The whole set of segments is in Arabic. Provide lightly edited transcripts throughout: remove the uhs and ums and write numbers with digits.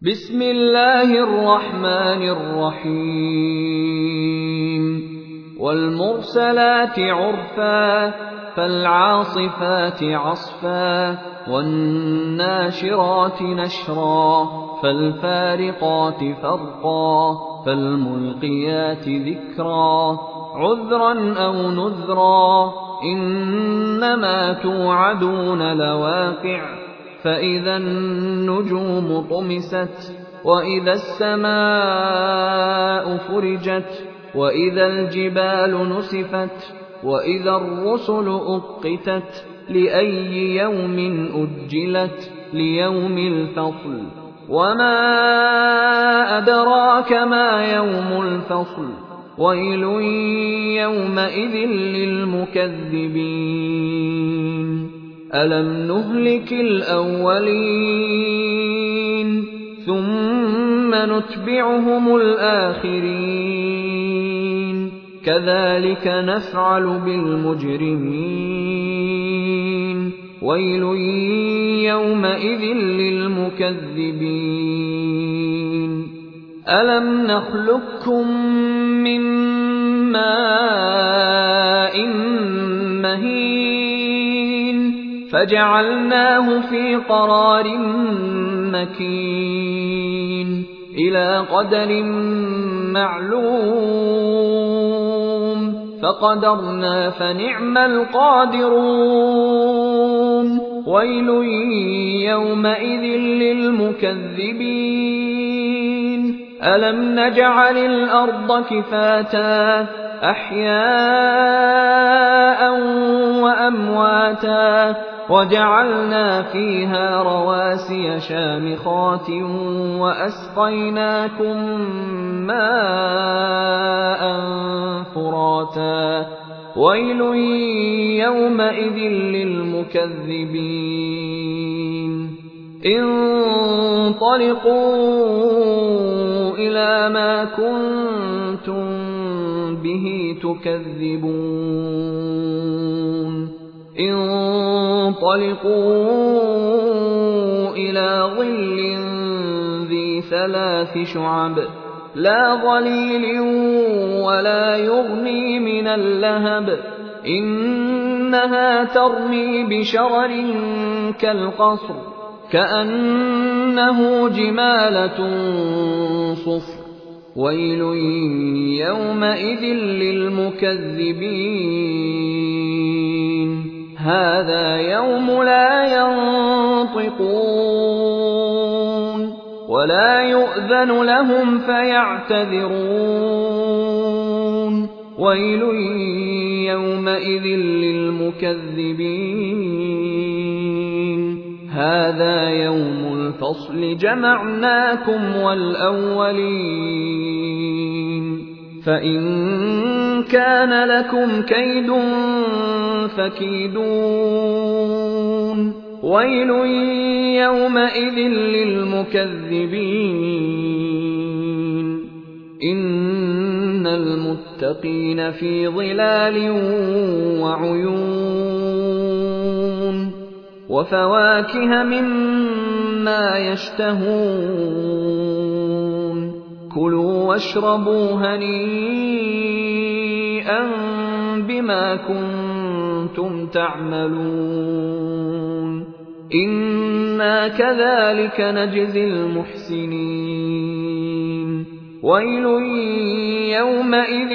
بسم الله الرحمن الرحيم والمرسلات عرفا فالعاصفات عصفا والناشرات نشرا فالفارقات فرقا فالملقيات ذكرا عذرا أو نذرا إنما توعدون لواقع فإذا النجوم طمست وإذا السماء فرجت وإذا الجبال نسفت وإذا الرسل أقتت لأي يوم أجلت ليوم الفصل وما أدراك ما يوم الفصل ويل يومئذ للمكذبين ألم نهلك الأولين ثم نتبعهم الآخرين كذلك نفعل بالمجرمين ويل يومئذ للمكذبين ألم نخلقكم من ماء مهين فجعلناه في قرار مكين إلى قدر معلوم فقدرنا فنعم القادرون ويل يومئذ للمكذبين ألم نجعل الأرض كفاتا أحياء وأمواتا وجعلنا فيها رواسي شامخات وأسقيناكم ماء فراتا ويل يومئذ للمكذبين انطلقوا إلى ما كنتم به تكذبون انطلقوا إلى ظل ذي 3 شعب لا ظليل ولا يغني من اللهب إنها ترمي بشرر كالقصر كأنه جمالة صفر ويل يومئذ للمكذبين هذا يوم لا ينطقون ولا يؤذن لهم فيعتذرون ويل يومئذ للمكذبين هذا يوم الفصل جمعناكم والأولين فإن كان لكم كيد فكيدون ويل يومئذ للمكذبين إن المتقين في ظلال وعيون وفواكه مما يشتهون كلوا واشربوا هنيئا بما كنتم تعملون إنا كذلك نجزي المحسنين ويل يومئذ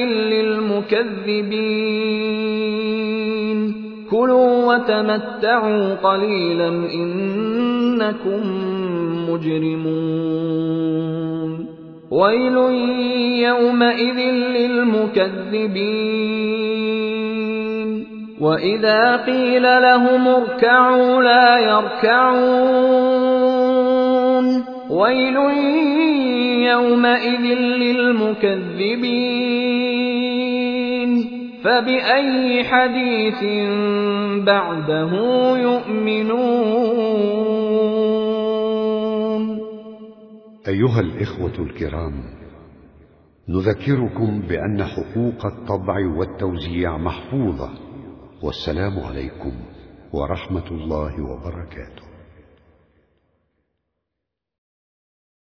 للمكذبين كلوا وتمتعوا قليلا إنكم مجرمون ويل يومئذ للمكذبين وإذا قيل لهم اركعوا لا يركعون ويل يومئذ للمكذبين فبأي حديث بعده يؤمنون أيها الإخوة الكرام، نذكركم بأن حقوق الطبع والتوزيع محفوظة، والسلام عليكم ورحمة الله وبركاته.